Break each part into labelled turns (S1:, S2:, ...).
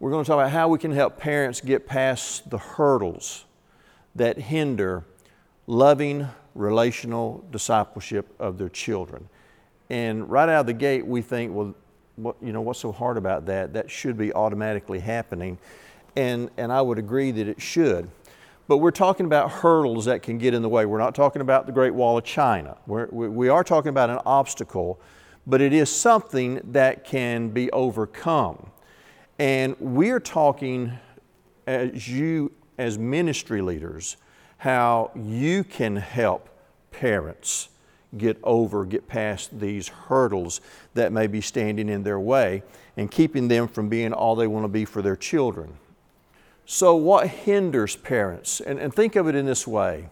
S1: we're going to talk about how we can help parents get past the hurdles that hinder loving relational discipleship of their children. And right out of the gate, we think, well, what's so hard about that? That should be automatically happening. And I would agree that it should. But we're talking about hurdles that can get in the way. We're not talking about the Great Wall of China. We are talking about an obstacle, but it is something that can be overcome. And we're talking as ministry leaders, how you can help parents get past these hurdles that may be standing in their way and keeping them from being all they want to be for their children. So what hinders parents? And think of it in this way,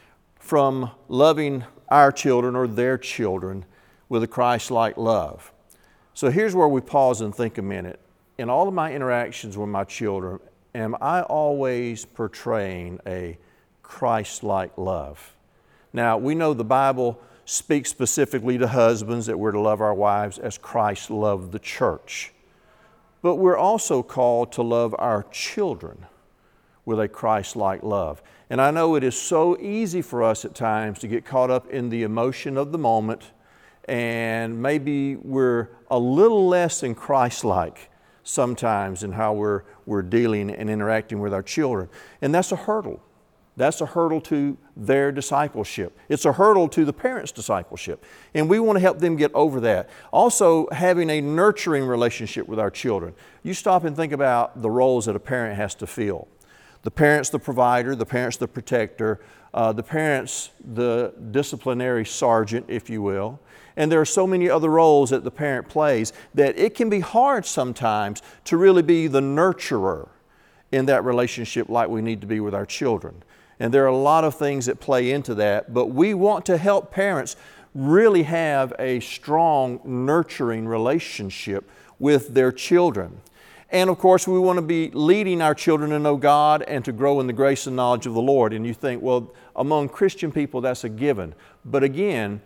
S1: from loving our children or their children with a Christ-like love. So here's where we pause and think a minute. In all of my interactions with my children, am I always portraying a Christ-like love? Now, we know the Bible speaks specifically to husbands that we're to love our wives as Christ loved the church. But we're also called to love our children with a Christ-like love. And I know it is so easy for us at times to get caught up in the emotion of the moment, and maybe we're a little less than Christ-like sometimes in how we're dealing and interacting with our children. And that's a hurdle. That's a hurdle to their discipleship. It's a hurdle to the parents' discipleship. And we want to help them get over that. Also, having a nurturing relationship with our children. You stop and think about the roles that a parent has to fill. The parent's the provider, the parent's the protector, the parent's the disciplinary sergeant, if you will. And there are so many other roles that the parent plays that it can be hard sometimes to really be the nurturer in that relationship like we need to be with our children. And there are a lot of things that play into that, but we want to help parents really have a strong, nurturing relationship with their children. And of course, we want to be leading our children to know God and to grow in the grace and knowledge of the Lord. And you think, well, among Christian people, that's a given. But again,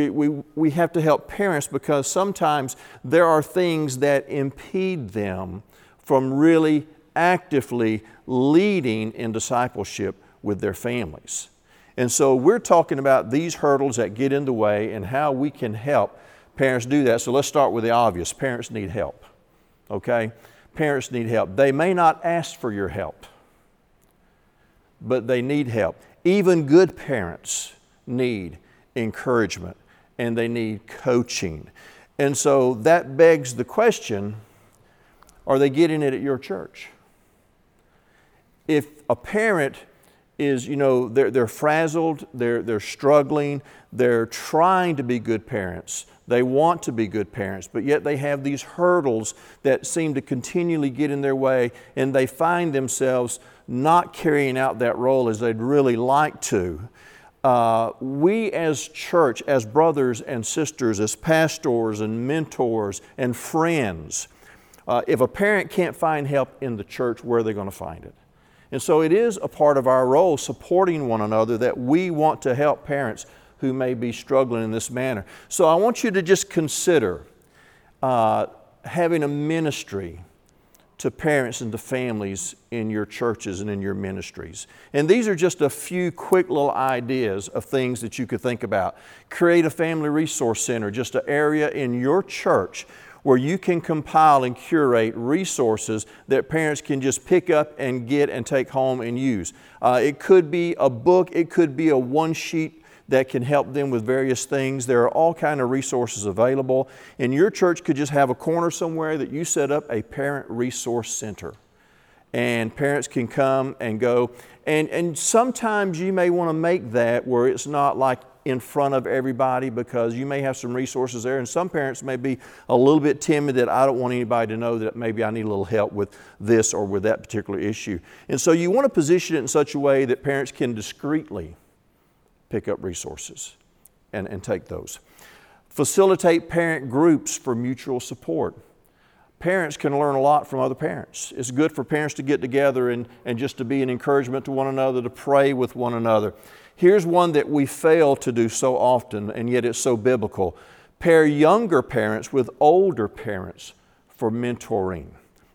S1: we have to help parents because sometimes there are things that impede them from really actively leading in discipleship with their families. And so we're talking about these hurdles that get in the way and how we can help parents do that. So let's start with the obvious. Parents need help. Okay? Parents need help. They may not ask for your help, but they need help. Even good parents need encouragement and they need coaching. And so that begs the question, are they getting it at your church? If a parent is, they're frazzled, they're struggling, they're trying to be good parents, they want to be good parents, but yet they have these hurdles that seem to continually get in their way, and they find themselves not carrying out that role as they'd really like to. We as church, as brothers and sisters, as pastors and mentors and friends, if a parent can't find help in the church, where are they going to find it? And so it is a part of our role, supporting one another, that we want to help parents who may be struggling in this manner. So I want you to just consider having a ministry to parents and to families in your churches and in your ministries. And these are just a few quick little ideas of things that you could think about. Create a family resource center, just an area in your church where you can compile and curate resources that parents can just pick up and get and take home and use. It could be a book, it could be a one-sheet that can help them with various things. There are all kinds of resources available. And your church could just have a corner somewhere that you set up a parent resource center. And parents can come and go. And sometimes you may want to make that where it's not like in front of everybody, because you may have some resources there, and some parents may be a little bit timid that I don't want anybody to know that maybe I need a little help with this or with that particular issue. And so you want to position it in such a way that parents can discreetly pick up resources and take those. Facilitate parent groups for mutual support. Parents can learn a lot from other parents. It's good for parents to get together and just to be an encouragement to one another, to pray with one another. Here's one that we fail to do so often, and yet it's so biblical. Pair younger parents with older parents for mentoring.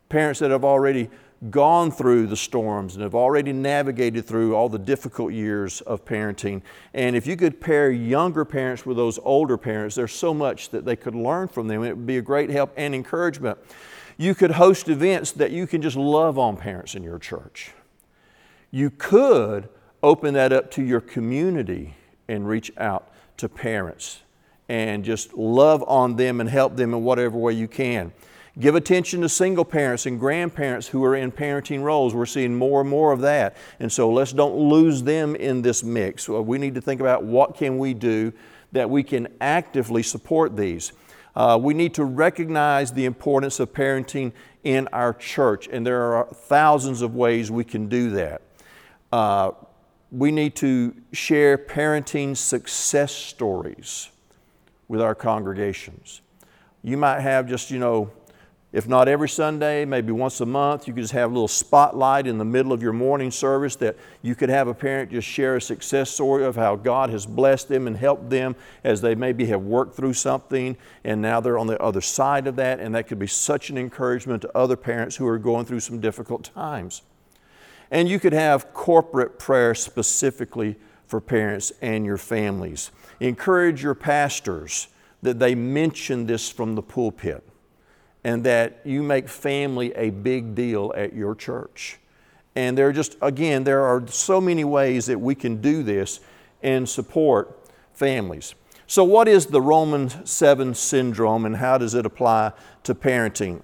S1: Parents that have already gone through the storms and have already navigated through all the difficult years of parenting. And if you could pair younger parents with those older parents, there's so much that they could learn from them. It would be a great help and encouragement. You could host events that you can just love on parents in your church. You could open that up to your community and reach out to parents and just love on them and help them in whatever way you can. Give attention to single parents and grandparents who are in parenting roles. We're seeing more and more of that. And so let's don't lose them in this mix. We need to think about what can we do that we can actively support these. We need to recognize the importance of parenting in our church, and there are thousands of ways we can do that. We need to share parenting success stories with our congregations. You might have just, if not every Sunday, maybe once a month, you could just have a little spotlight in the middle of your morning service that you could have a parent just share a success story of how God has blessed them and helped them as they maybe have worked through something and now they're on the other side of that, and that could be such an encouragement to other parents who are going through some difficult times. And you could have corporate prayer specifically for parents and your families. Encourage your pastors that they mention this from the pulpit, and that you make family a big deal at your church. And there are so many ways that we can do this and support families. So what is the Romans 7 syndrome and how does it apply to parenting?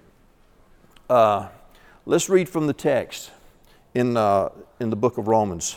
S1: Let's read from the text in the book of Romans.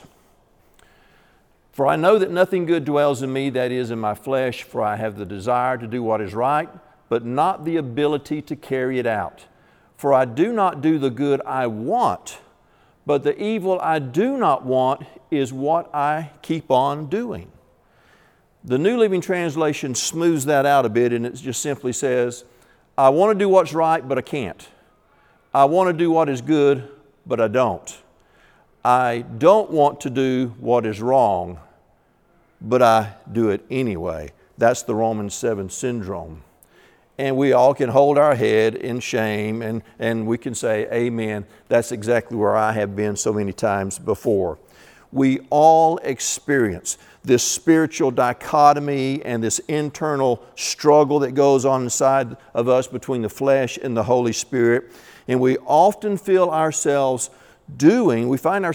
S1: For I know that nothing good dwells in me, that is, in my flesh, for I have the desire to do what is right, but not the ability to carry it out. For I do not do the good I want, but the evil I do not want is what I keep on doing. The New Living Translation smooths that out a bit, and it just simply says, I want to do what's right, but I can't. I want to do what is good, but I don't. I don't want to do what is wrong, but I do it anyway. That's the Romans 7 syndrome. And we all can hold our head in shame and we can say, amen, that's exactly where I have been so many times before. We all experience this spiritual dichotomy and this internal struggle that goes on inside of us between the flesh and the Holy Spirit. And we often find ourselves doing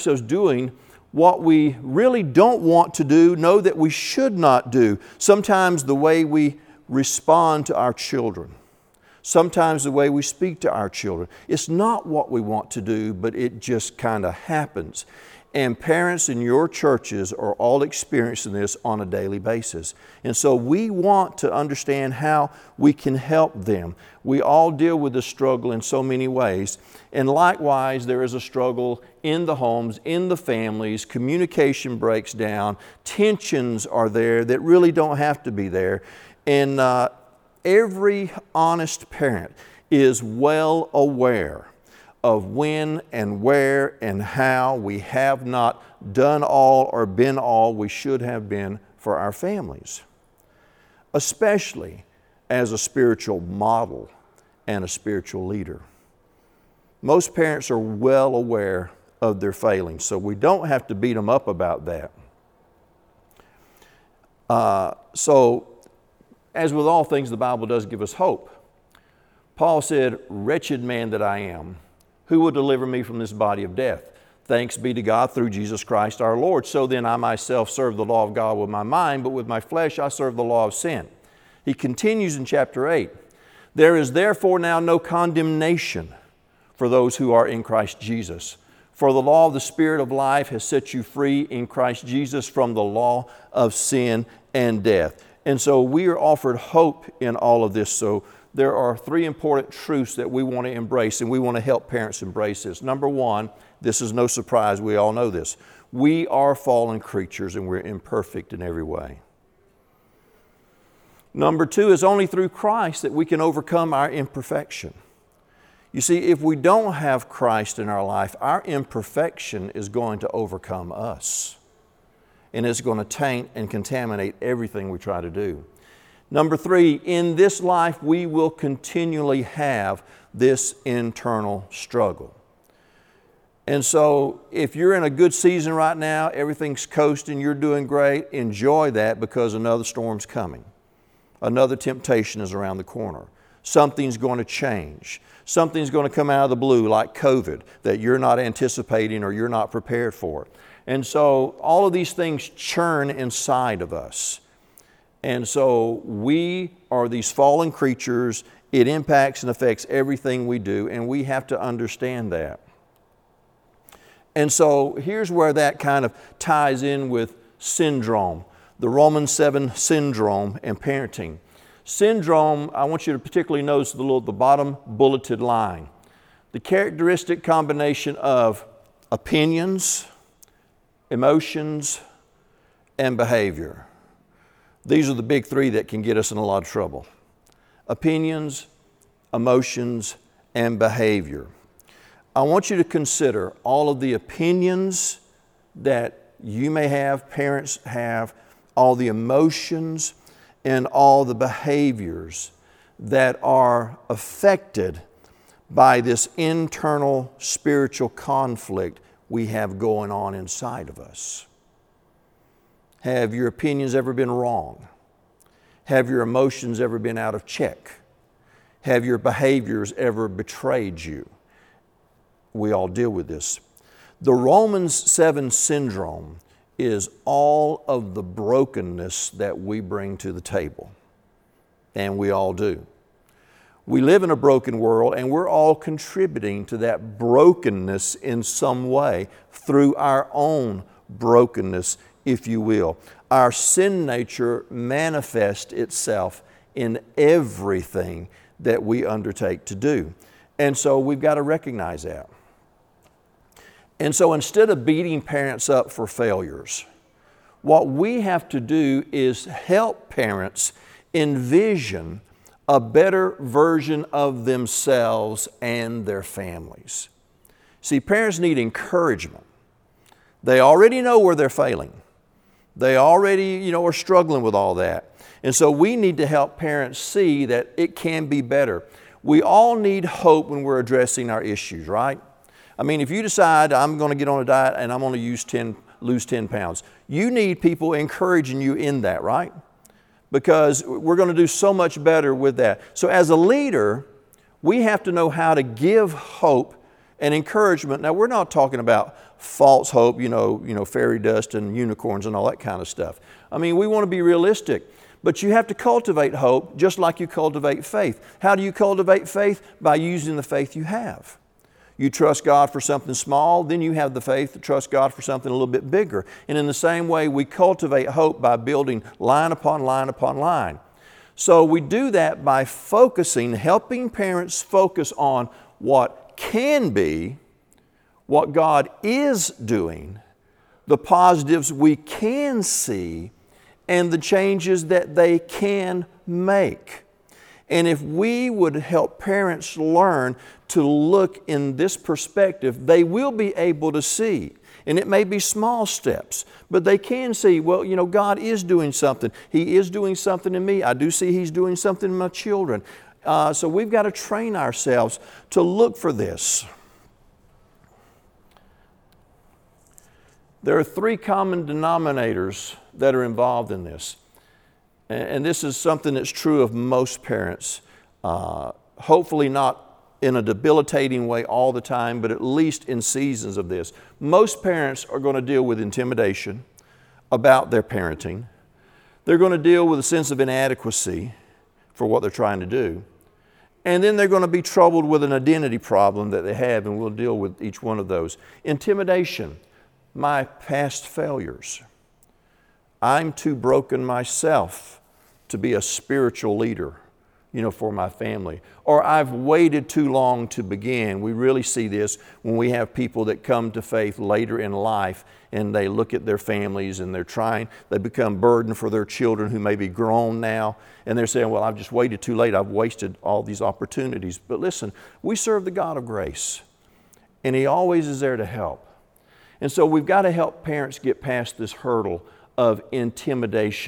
S1: what we really don't want to do, know that we should not do. Sometimes the way we respond to our children, sometimes the way we speak to our children, it's not what we want to do, but it just kind of happens. And parents in your churches are all experiencing this on a daily basis. And so we want to understand how we can help them. We all deal with this struggle in so many ways. And likewise, there is a struggle in the homes, in the families. Communication breaks down. Tensions are there that really don't have to be there. And every honest parent is well aware of when and where and how we have not done all or been all we should have been for our families, especially as a spiritual model and a spiritual leader. Most parents are well aware of their failings, so we don't have to beat them up about that. So, as with all things, the Bible does give us hope. Paul said, "Wretched man that I am, who will deliver me from this body of death? Thanks be to God through Jesus Christ our Lord. So then I myself serve the law of God with my mind, but with my flesh I serve the law of sin." He continues in chapter 8. "There is therefore now no condemnation for those who are in Christ Jesus. For the law of the Spirit of life has set you free in Christ Jesus from the law of sin and death." And so we are offered hope in all of this. So there are three important truths that we want to embrace, and we want to help parents embrace this. Number one, this is no surprise, we all know this. We are fallen creatures and we're imperfect in every way. Number two is only through Christ that we can overcome our imperfection. You see, if we don't have Christ in our life, our imperfection is going to overcome us. And it's going to taint and contaminate everything we try to do. Number 3, in this life we will continually have this internal struggle. And so if you're in a good season right now, everything's coasting, you're doing great, enjoy that because another storm's coming. Another temptation is around the corner. Something's going to change. Something's going to come out of the blue like COVID that you're not anticipating or you're not prepared for. And so all of these things churn inside of us. And so we are these fallen creatures. It impacts and affects everything we do, and we have to understand that. And so here's where that kind of ties in with syndrome, the Romans 7 syndrome and parenting. Syndrome, I want you to particularly notice the bottom bulleted line. The characteristic combination of opinions, emotions, and behavior. These are the big 3 that can get us in a lot of trouble. Opinions, emotions, and behavior. I want you to consider all of the opinions that you may have, parents have, all the emotions, and all the behaviors that are affected by this internal spiritual conflict we have going on inside of us. Have your opinions ever been wrong? Have your emotions ever been out of check? Have your behaviors ever betrayed you? We all deal with this. The Romans 7 syndrome is all of the brokenness that we bring to the table. And we all do. We live in a broken world, and we're all contributing to that brokenness in some way through our own brokenness, if you will. Our sin nature manifests itself in everything that we undertake to do. And so we've got to recognize that. And so instead of beating parents up for failures, what we have to do is help parents envision a better version of themselves and their families. See, parents need encouragement. They already know where they're failing. They already, are struggling with all that. And so we need to help parents see that it can be better. We all need hope when we're addressing our issues, right? I mean, if you decide I'm going to get on a diet and I'm going to lose 10 pounds, you need people encouraging you in that, right? Because we're going to do so much better with that. So as a leader, we have to know how to give hope and encouragement. Now, we're not talking about false hope, fairy dust and unicorns and all that kind of stuff. I mean, we want to be realistic. But you have to cultivate hope just like you cultivate faith. How do you cultivate faith? By using the faith you have. You trust God for something small, then you have the faith to trust God for something a little bit bigger. And in the same way, we cultivate hope by building line upon line upon line. So we do that by helping parents focus on what can be, what God is doing, the positives we can see, and the changes that they can make. And if we would help parents learn to look in this perspective, they will be able to see. And it may be small steps, but they can see, well, God is doing something. He is doing something in me. I do see He's doing something in my children. So we've got to train ourselves to look for this. There are 3 common denominators that are involved in this. And this is something that's true of most parents. Hopefully not in a debilitating way all the time, but at least in seasons of this. Most parents are going to deal with intimidation about their parenting. They're going to deal with a sense of inadequacy for what they're trying to do. And then they're going to be troubled with an identity problem that they have, and we'll deal with each one of those. Intimidation, my past failures. I'm too broken myself to be a spiritual leader, for my family. Or I've waited too long to begin. We really see this when we have people that come to faith later in life and they look at their families and they become burdened for their children who may be grown now, and they're saying, well, I've just waited too late. I've wasted all these opportunities. But listen, we serve the God of grace, and He always is there to help. And so we've got to help parents get past this hurdle of intimidation.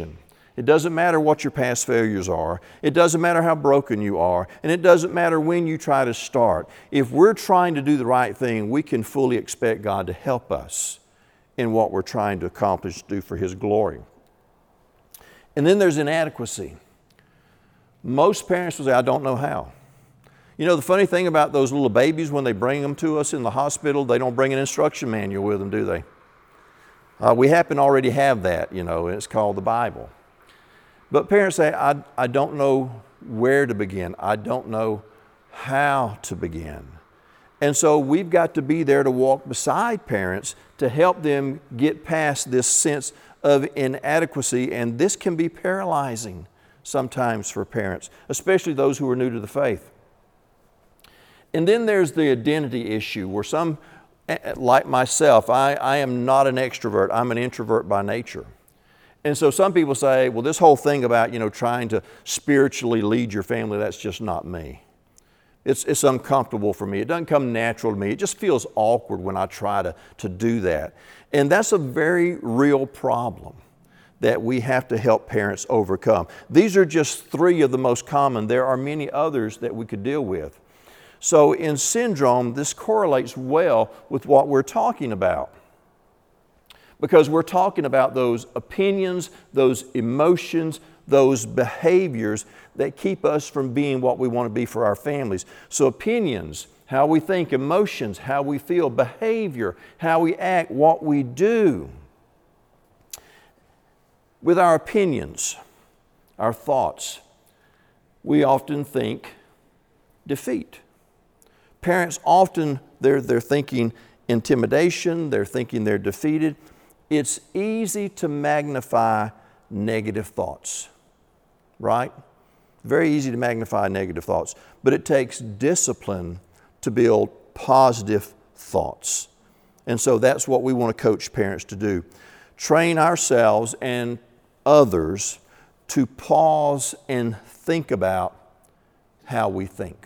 S1: It doesn't matter what your past failures are. It doesn't matter how broken you are. And it doesn't matter when you try to start. If we're trying to do the right thing, we can fully expect God to help us in what we're trying to accomplish, do for His glory. And then there's inadequacy. Most parents will say, I don't know how. You know, the funny thing about those little babies, when they bring them to us in the hospital, they don't bring an instruction manual with them, do they? We happen to already have that, you know, and it's called the Bible. But parents say, I don't know where to begin. I don't know how to begin. And so we've got to be there to walk beside parents to help them get past this sense of inadequacy. And this can be paralyzing sometimes for parents, especially those who are new to the faith. And then there's the identity issue where some, like myself, I am not an extrovert. I'm an introvert by nature. And so some people say, well, this whole thing about, you know, trying to spiritually lead your family, that's just not me. It's uncomfortable for me. It doesn't come natural to me. It just feels awkward when I try to do that. And that's a very real problem that we have to help parents overcome. These are just 3 of the most common. There are many others that we could deal with. So in syndrome, this correlates well with what we're talking about. Because we're talking about those opinions, those emotions, those behaviors that keep us from being what we want to be for our families. So opinions, how we think, emotions, how we feel, behavior, how we act, what we do. With our opinions, our thoughts, we often think defeat. Parents often, they're thinking intimidation, they're thinking they're defeated. It's easy to magnify negative thoughts, right? Very easy to magnify negative thoughts, but it takes discipline to build positive thoughts. And so that's what we want to coach parents to do. Train ourselves and others to pause and think about how we think.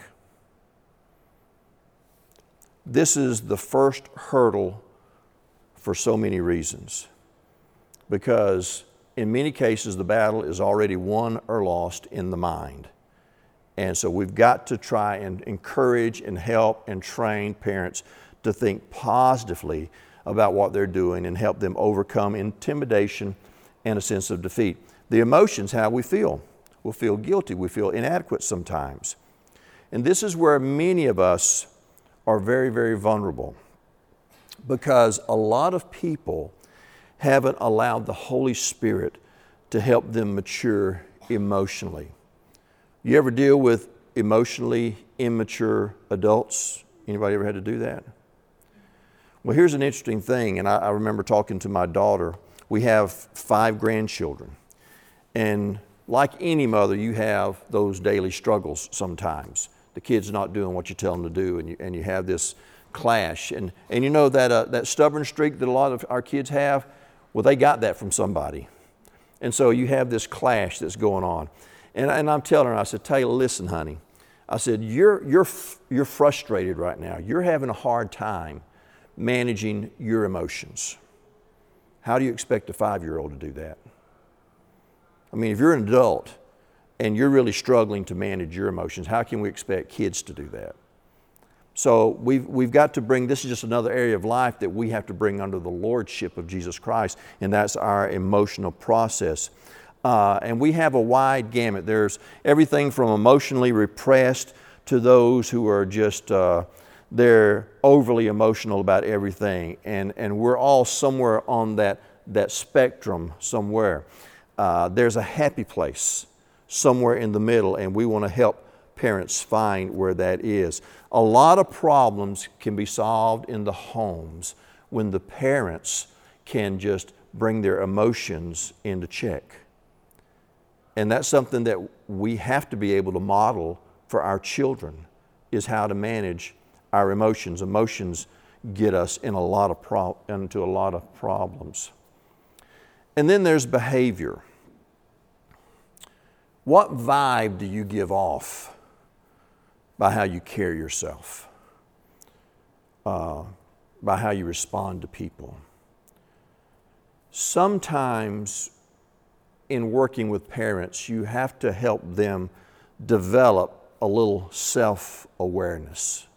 S1: This is the first hurdle for so many reasons, because in many cases the battle is already won or lost in the mind. And so we've got to try and encourage and help and train parents to think positively about what they're doing and help them overcome intimidation and a sense of defeat. The emotions, how we feel. We'll feel guilty, we feel inadequate sometimes. And this is where many of us are very, very vulnerable, because a lot of people haven't allowed the Holy Spirit to help them mature emotionally. You ever deal with emotionally immature adults? Anybody ever had to do that? Well, here's an interesting thing, and I remember talking to my daughter. We have 5 grandchildren, and like any mother, you have those daily struggles sometimes. The kid's not doing what you tell them to do, and you have this clash. And you know that stubborn streak that a lot of our kids have? Well, they got that from somebody. And so you have this clash that's going on. And I'm telling her, I said, Taylor, listen, honey. I said, you're frustrated right now. You're having a hard time managing your emotions. How do you expect a 5-year-old to do that? I mean, if you're an adult and you're really struggling to manage your emotions, how can we expect kids to do that? So we've got to bring, this is just another area of life that we have to bring under the lordship of Jesus Christ, and that's our emotional process. And we have a wide gamut. There's everything from emotionally repressed to those who are just, they're overly emotional about everything. And we're all somewhere on that spectrum somewhere. There's a happy place somewhere in the middle, and we want to help parents find where that is. A lot of problems can be solved in the homes when the parents can just bring their emotions into check. And that's something that we have to be able to model for our children, is how to manage our emotions. Emotions get us in into a lot of problems. And then there's behavior. What vibe do you give off by how you carry yourself, by how you respond to people? Sometimes in working with parents, you have to help them develop a little self-awareness.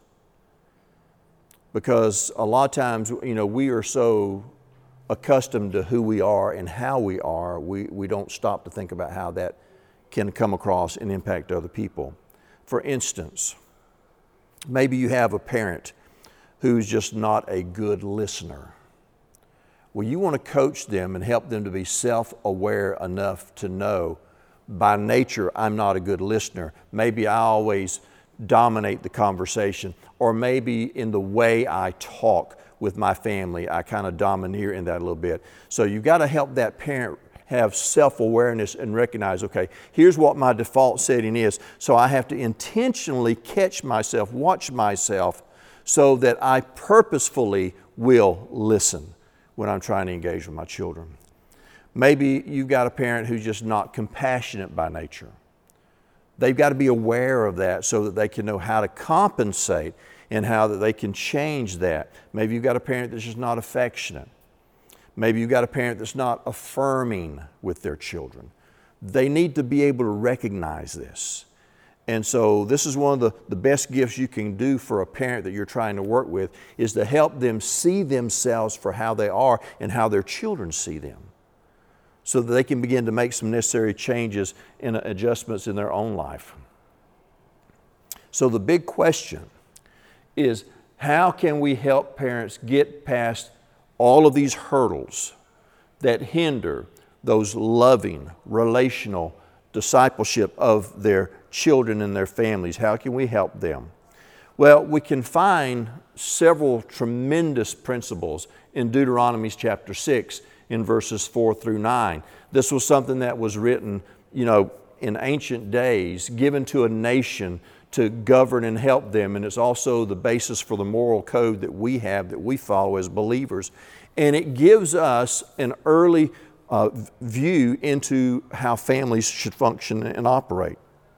S1: Because a lot of times, we are so accustomed to who we are and how we are, we don't stop to think about how that can come across and impact other people. For instance, maybe you have a parent who's just not a good listener. Well, you want to coach them and help them to be self-aware enough to know, by nature, I'm not a good listener. Maybe I always dominate the conversation, or maybe in the way I talk with my family, I kind of domineer in that a little bit. So you've got to help that parent have self-awareness and recognize, okay, here's what my default setting is. So I have to intentionally catch myself, watch myself, so that I purposefully will listen when I'm trying to engage with my children. Maybe you've got a parent who's just not compassionate by nature. They've got to be aware of that so that they can know how to compensate and how that they can change that. Maybe you've got a parent that's just not affectionate. Maybe you've got a parent that's not affirming with their children. They need to be able to recognize this. And so this is one of the best gifts you can do for a parent that you're trying to work with, is to help them see themselves for how they are and how their children see them, so that they can begin to make some necessary changes and adjustments in their own life. So the big question is, how can we help parents get past all of these hurdles that hinder those loving, relational discipleship of their children and their families? How can we help them? Well, we can find several tremendous principles in Deuteronomy chapter 6 in verses 4 through 9. This was something that was written, in ancient days, given to a nation to govern and help them. And it's also the basis for the moral code that we have, that we follow as believers. And it gives us an early view into how families should function and operate.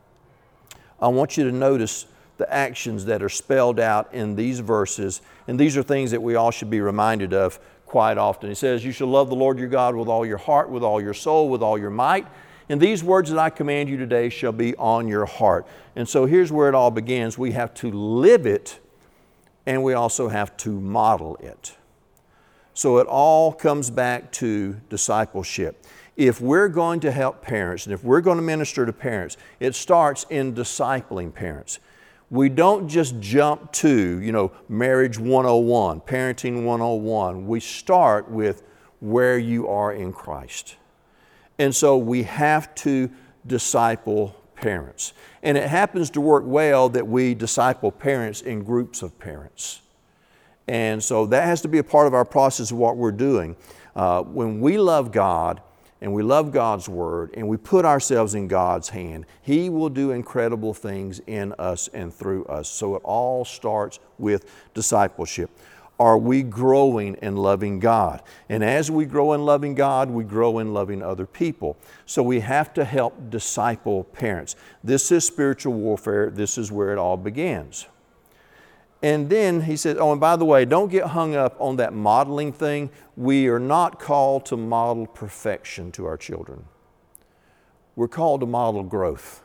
S1: I want you to notice the actions that are spelled out in these verses. And these are things that we all should be reminded of quite often. It says, you shall love the Lord your God with all your heart, with all your soul, with all your might. And these words that I command you today shall be on your heart. And so here's where it all begins. We have to live it, and we also have to model it. So it all comes back to discipleship. If we're going to help parents, and if we're going to minister to parents, it starts in discipling parents. We don't just jump to, marriage 101, parenting 101. We start with where you are in Christ. And so we have to disciple parents. And it happens to work well that we disciple parents in groups of parents. And so that has to be a part of our process of what we're doing. When we love God and we love God's Word and we put ourselves in God's hand, He will do incredible things in us and through us. So it all starts with discipleship. Are we growing in loving God? And as we grow in loving God, we grow in loving other people. So we have to help disciple parents. This is spiritual warfare. This is where it all begins. And then he said, and by the way, don't get hung up on that modeling thing. We are not called to model perfection to our children. We're called to model growth.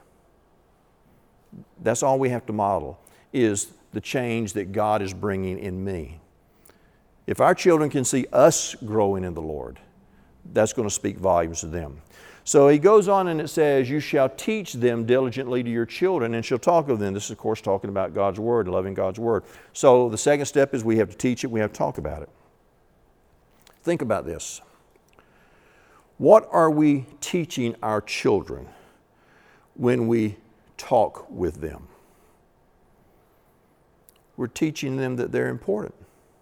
S1: That's all we have to model, is the change that God is bringing in me. If our children can see us growing in the Lord, that's going to speak volumes to them. So he goes on and it says, you shall teach them diligently to your children and shall talk of them. This is, of course, talking about God's Word, loving God's Word. So the second step is we have to teach it, we have to talk about it. Think about this. What are we teaching our children when we talk with them? We're teaching them that they're important.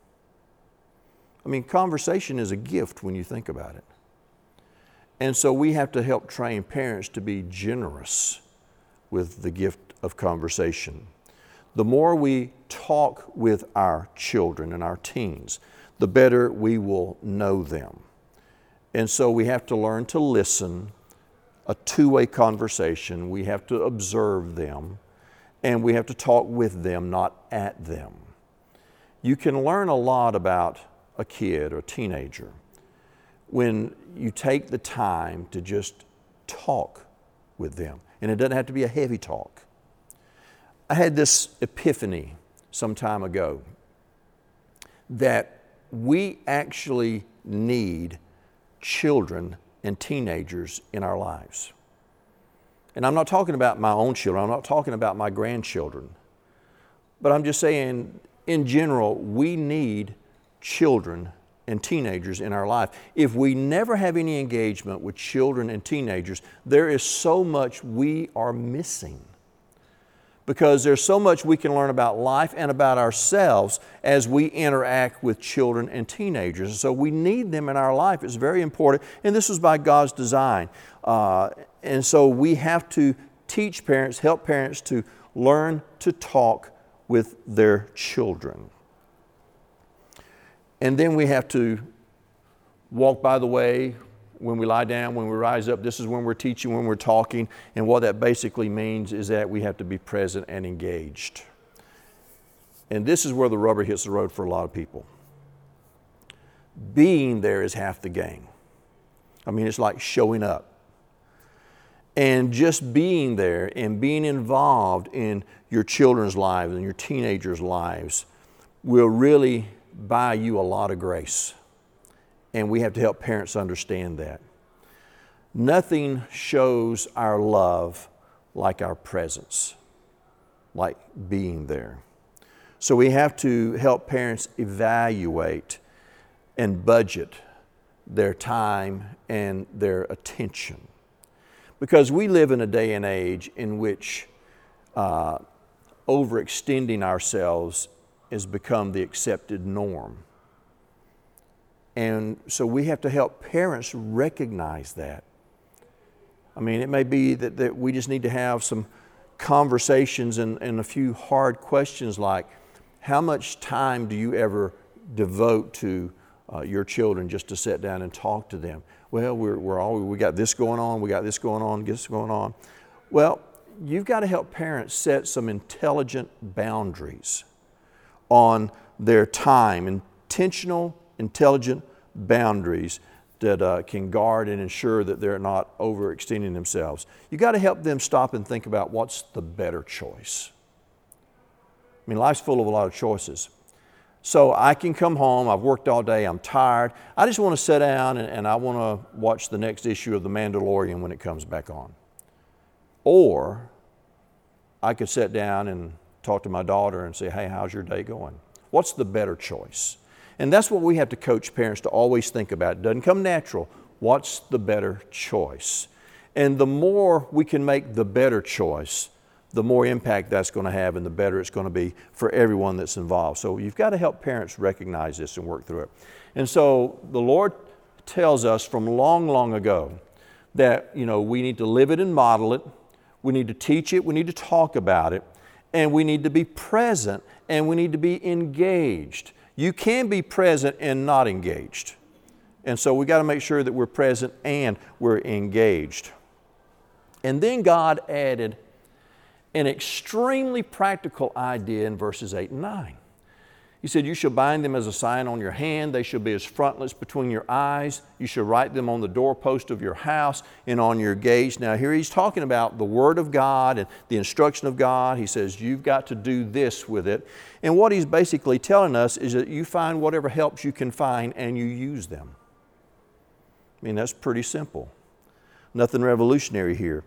S1: I mean, conversation is a gift when you think about it. And so we have to help train parents to be generous with the gift of conversation. The more we talk with our children and our teens, the better we will know them. And so we have to learn to listen, a two-way conversation. We have to observe them, and we have to talk with them, not at them. You can learn a lot about a kid or a teenager when you take the time to just talk with them. And it doesn't have to be a heavy talk. I had this epiphany some time ago that we actually need children and teenagers in our lives. And I'm not talking about my own children, I'm not talking about my grandchildren, but I'm just saying, in general, we need children and teenagers in our life. If we never have any engagement with children and teenagers, there is so much we are missing. Because there's so much we can learn about life and about ourselves as we interact with children and teenagers. So we need them in our life. It's very important. And this was by God's design. And so we have to teach parents, help parents to learn to talk with their children. And then we have to walk by the way when we lie down, when we rise up. This is when we're teaching, when we're talking. And what that basically means is that we have to be present and engaged. And this is where the rubber hits the road for a lot of people. Being there is half the game. I mean, it's like showing up. And just being there and being involved in your children's lives and your teenagers' lives will really buy you a lot of grace. And we have to help parents understand that. Nothing shows our love like our presence, like being there. So we have to help parents evaluate and budget their time and their attention. Because we live in a day and age in which overextending ourselves has become the accepted norm. And so we have to help parents recognize that. I mean, it may be that we just need to have some conversations and a few hard questions like, how much time do you ever devote to your children just to sit down and talk to them? Well, we got this going on, we got this going on, this going on. Well, you've got to help parents set some intelligent boundaries on their time, intentional, intelligent boundaries that can guard and ensure that they're not overextending themselves. You've got to help them stop and think about what's the better choice. I mean, life's full of a lot of choices. So I can come home, I've worked all day, I'm tired. I just want to sit down and I want to watch the next issue of The Mandalorian when it comes back on. Or I could sit down and talk to my daughter and say, hey, how's your day going? What's the better choice? And that's what we have to coach parents to always think about. It doesn't come natural. What's the better choice? And the more we can make the better choice, the more impact that's going to have and the better it's going to be for everyone that's involved. So you've got to help parents recognize this and work through it. And so the Lord tells us from long, long ago that, we need to live it and model it. We need to teach it. We need to talk about it. And we need to be present and we need to be engaged. You can be present and not engaged. And so we got to make sure that we're present and we're engaged. And then God added an extremely practical idea in verses 8 and 9. He said, you shall bind them as a sign on your hand. They shall be as frontlets between your eyes. You shall write them on the doorpost of your house and on your gates. Now here he's talking about the Word of God and the instruction of God. He says, you've got to do this with it. And what he's basically telling us is that you find whatever helps you can find and you use them. I mean, that's pretty simple. Nothing revolutionary here.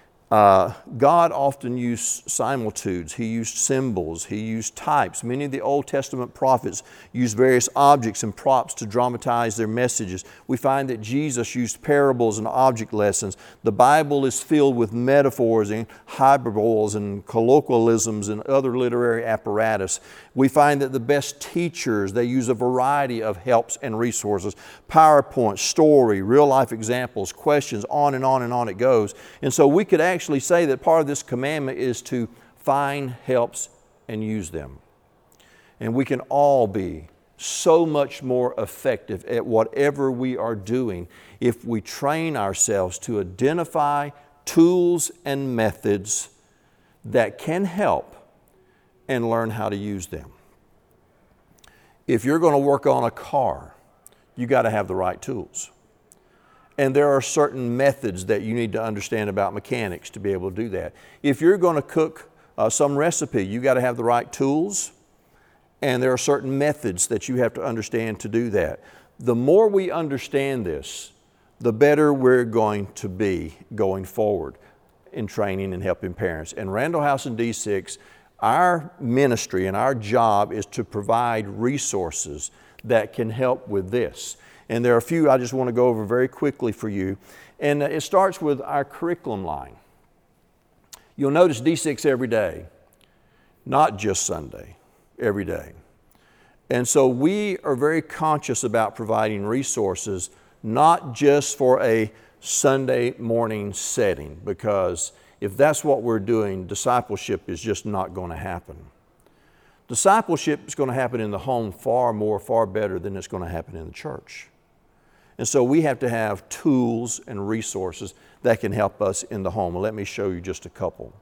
S1: God often used similitudes. He used symbols. He used types. Many of the Old Testament prophets used various objects and props to dramatize their messages. We find that Jesus used parables and object lessons. The Bible is filled with metaphors and hyperboles and colloquialisms and other literary apparatus. We find that the best teachers, they use a variety of helps and resources. PowerPoint, story, real-life examples, questions, on and on and on it goes. And so we could actually say that part of this commandment is to find helps and use them. And we can all be so much more effective at whatever we are doing if we train ourselves to identify tools and methods that can help and learn how to use them. If you're going to work on a car, you got to have the right tools. And there are certain methods that you need to understand about mechanics to be able to do that. If you're going to cook some recipe, you got to have the right tools, and there are certain methods that you have to understand to do that. The more we understand this, the better we're going to be going forward in training and helping parents. And Randall House and D6, our ministry and our job is to provide resources that can help with this. And there are a few I just want to go over very quickly for you. And it starts with our curriculum line. You'll notice D6 every day, not just Sunday, every day. And so we are very conscious about providing resources, not just for a Sunday morning setting, because if that's what we're doing, discipleship is just not going to happen. Discipleship is going to happen in the home far better than it's going to happen in the church. And so we have to have tools and resources that can help us in the home. Let me show you just a couple.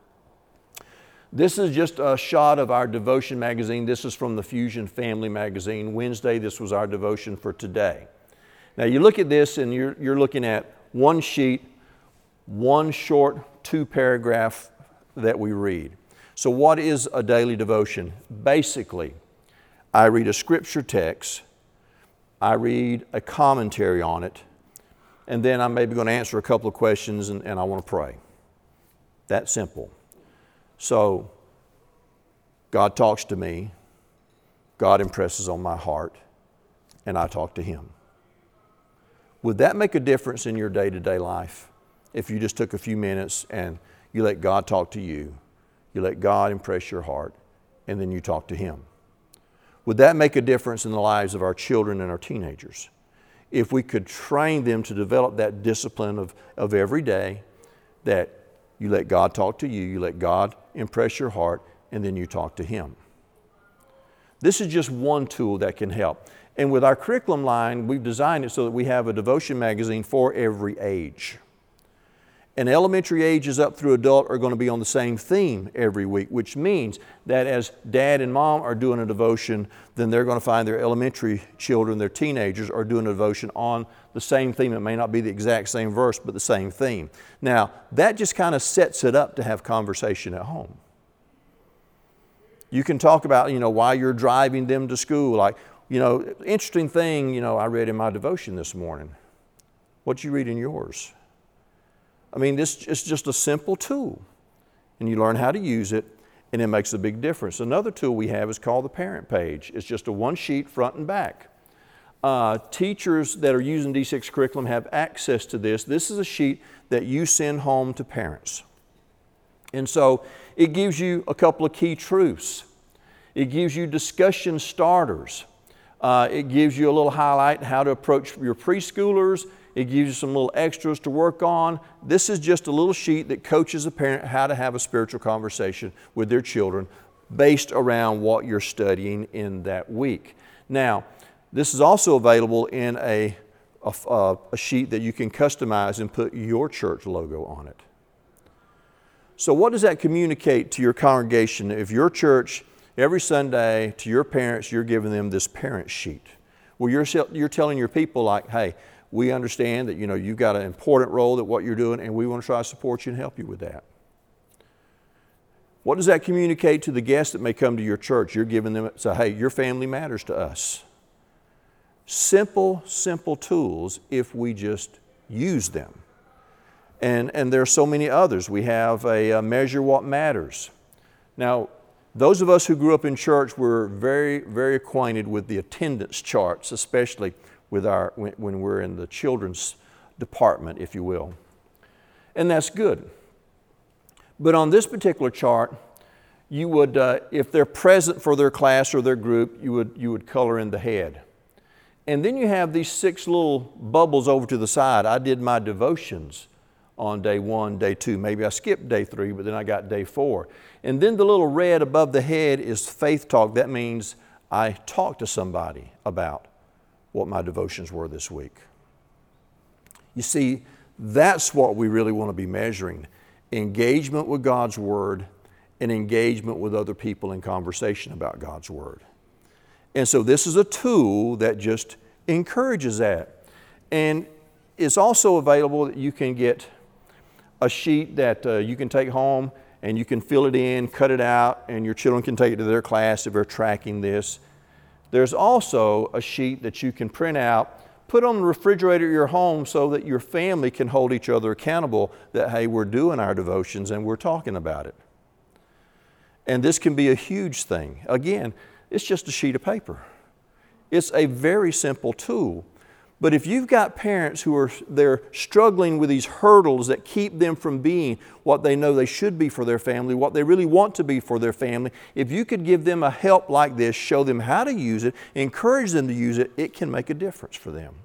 S1: This is just a shot of our devotion magazine. This is from the Fusion Family Magazine. Wednesday, this was our devotion for today. Now you look at this and you're looking at one sheet, one short 2-paragraph that we read. So what is a daily devotion? Basically, I read a scripture text, I read a commentary on it, and then I'm maybe going to answer a couple of questions and I want to pray. That simple. So God talks to me, God impresses on my heart, and I talk to Him. Would that make a difference in your day-to-day life if you just took a few minutes and you let God talk to you, you let God impress your heart, and then you talk to Him? Would that make a difference in the lives of our children and our teenagers? If we could train them to develop that discipline of every day, that you let God talk to you, you let God impress your heart, and then you talk to Him. This is just one tool that can help. And with our curriculum line, we've designed it so that we have a devotion magazine for every age. And elementary ages up through adult are going to be on the same theme every week, which means that as dad and mom are doing a devotion, then they're going to find their elementary children, their teenagers, are doing a devotion on the same theme. It may not be the exact same verse, but the same theme. Now, that just kind of sets it up to have conversation at home. You can talk about, why you're driving them to school. Like, interesting thing, I read in my devotion this morning. What'd you read in yours? I mean, this is just a simple tool, and you learn how to use it, and it makes a big difference. Another tool we have is called the parent page. It's just a one sheet front and back. Teachers that are using D6 curriculum have access to this. This is a sheet that you send home to parents. And so it gives you a couple of key truths. It gives you discussion starters. It gives you a little highlight how to approach your preschoolers. It gives you some little extras to work on. This is just a little sheet that coaches a parent how to have a spiritual conversation with their children based around what you're studying in that week. Now, this is also available in a sheet that you can customize and put your church logo on it. So what does that communicate to your congregation? If your church, every Sunday, to your parents, you're giving them this parent sheet. Well, you're telling your people like, hey, we understand that you've got an important role at what you're doing, and we want to try to support you and help you with that. What does that communicate to the guests that may come to your church? You're giving them, say, hey, your family matters to us. Simple tools if we just use them. And there are so many others. We have a Measure What Matters. Now, those of us who grew up in church were very, very acquainted with the attendance charts, especially with when we're in the children's department, if you will. And that's good. But on this particular chart, you would, if they're present for their class or their group, you would color in the head. And then you have these 6 little bubbles over to the side. I did my devotions on day 1, day 2. Maybe I skipped day 3, but then I got day 4. And then the little red above the head is faith talk. That means I talked to somebody about what my devotions were this week. You see, that's what we really want to be measuring. Engagement with God's Word and engagement with other people in conversation about God's Word. And so this is a tool that just encourages that. And it's also available that you can get a sheet that you can take home and you can fill it in, cut it out, and your children can take it to their class if they're tracking this. There's also a sheet that you can print out, put on the refrigerator at your home so that your family can hold each other accountable that, hey, we're doing our devotions and we're talking about it. And this can be a huge thing. Again, it's just a sheet of paper. It's a very simple tool. But if you've got parents who they're struggling with these hurdles that keep them from being what they know they should be for their family, what they really want to be for their family, if you could give them a help like this, show them how to use it, encourage them to use it, it can make a difference for them.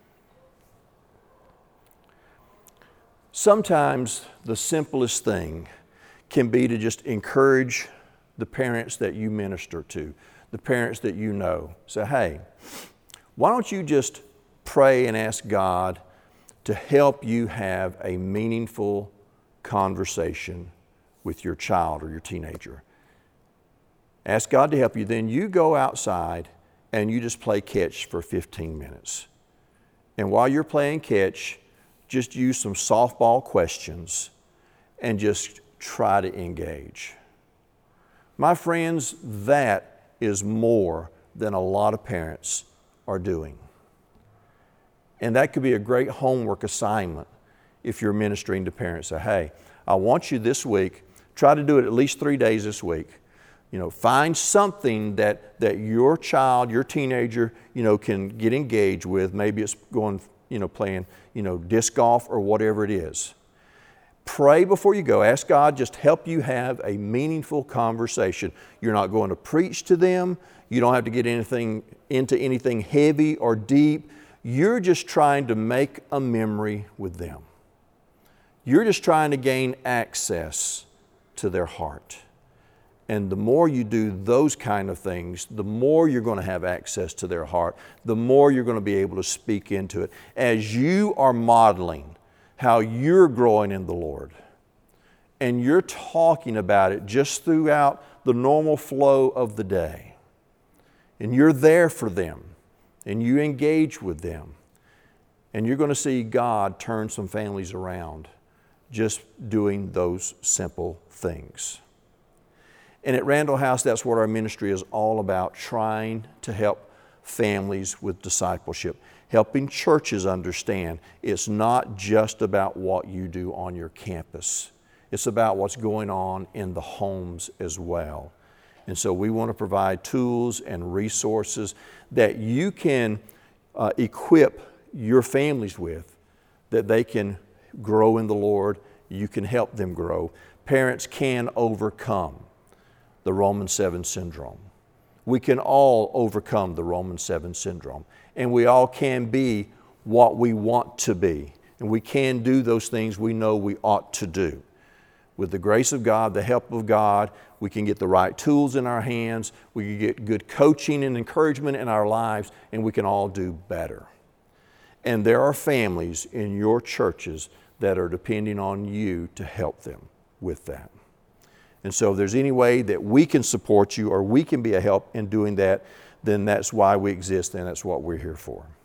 S1: Sometimes the simplest thing can be to just encourage the parents that you minister to, the parents that you know. Say, hey, why don't you just pray and ask God to help you have a meaningful conversation with your child or your teenager. Ask God to help you. Then you go outside and you just play catch for 15 minutes. And while you're playing catch, just use some softball questions and just try to engage. My friends, that is more than a lot of parents are doing. And that could be a great homework assignment if you're ministering to parents. Say, hey, I want you this week, try to do it at least 3 days this week. Find something that your child, your teenager, can get engaged with. Maybe it's going, playing, disc golf or whatever it is. Pray before you go. Ask God just help you have a meaningful conversation. You're not going to preach to them. You don't have to get into anything heavy or deep. You're just trying to make a memory with them. You're just trying to gain access to their heart. And the more you do those kind of things, the more you're going to have access to their heart, the more you're going to be able to speak into it. As you are modeling how you're growing in the Lord, and you're talking about it just throughout the normal flow of the day, and you're there for them, and you engage with them, and you're going to see God turn some families around just doing those simple things. And at Randall House, that's what our ministry is all about, trying to help families with discipleship, helping churches understand it's not just about what you do on your campus. It's about what's going on in the homes as well. And so we want to provide tools and resources that you can equip your families with, that they can grow in the Lord. You can help them grow. Parents can overcome the Romans 7 syndrome. We can all overcome the Romans 7 syndrome. And we all can be what we want to be. And we can do those things we know we ought to do. With the grace of God, the help of God, we can get the right tools in our hands, we can get good coaching and encouragement in our lives, and we can all do better. And there are families in your churches that are depending on you to help them with that. And so if there's any way that we can support you or we can be a help in doing that, then that's why we exist and that's what we're here for.